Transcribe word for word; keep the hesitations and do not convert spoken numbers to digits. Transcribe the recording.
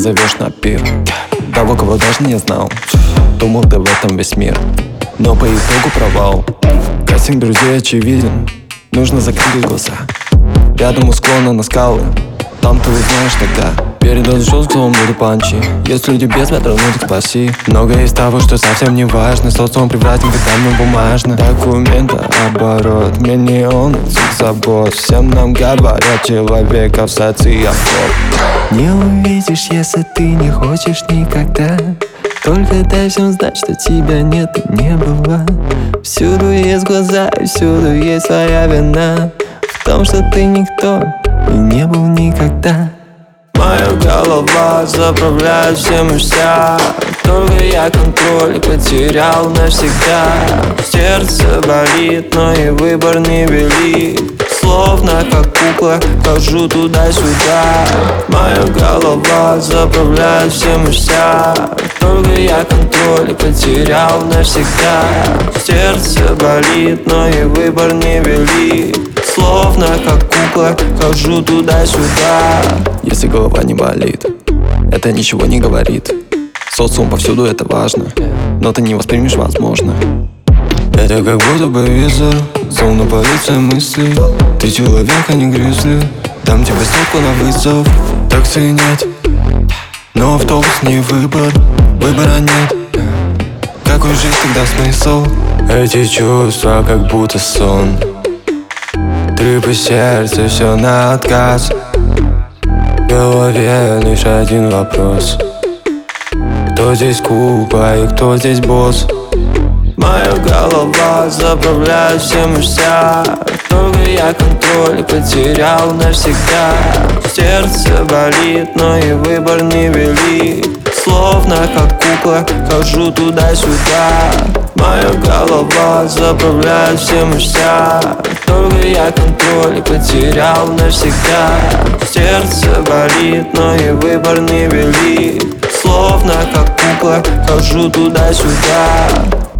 зовешь на пир. Того, кого даже не знал, думал, ты в этом весь мир, но по итогу провал. Кастинг друзей очевиден, нужно закрыть глаза. Рядом у склона на скалы, там ты узнаешь тогда. Передал чувством буду панчи, есть люди без метра, ну так спаси. Многое из того, что совсем не важно, социум превратен годами бумажно. Документа оборот, миллион забот. Всем нам говорят, человека в социофоб. Не увидишь, если ты не хочешь никогда. Только дай всем знать, что тебя нет и не было. Всюду есть глаза и всюду есть своя вина в том, что ты никто и не был никогда. Моя голова заправляет всем и вся. Только я контроль потерял навсегда. Сердце болит, но и выбор невелик. Словно как кукла хожу туда-сюда. Моя голова заправляет всем и вся. Только я контроль потерял навсегда. Сердце болит, но и выбор невелик. Словно как кукла хожу туда-сюда. Если голова не болит, это ничего не говорит. Социум повсюду, это важно, но ты не воспримешь, возможно. Это как будто бы визор, словно полиция мыслей. Ты человек, а не гризли. Дам тебе ссылку на вызов. Такси нет, но автобус не выбор. Выбора нет. Какой жить тогда смысл? Эти чувства как будто сон. Трипы сердце, все на отказ. В голове лишь один вопрос: кто здесь купа и кто здесь босс? Моя голова заправляет всем и вся. Только я контроль потерял навсегда. Сердце болит, но и выбор невелик. Словно как кукла хожу туда-сюда. Моя голова заправляет всем и вся. Только я контроль потерял навсегда. Сердце болит, но и выбор невелик. Словно как кукла хожу туда-сюда.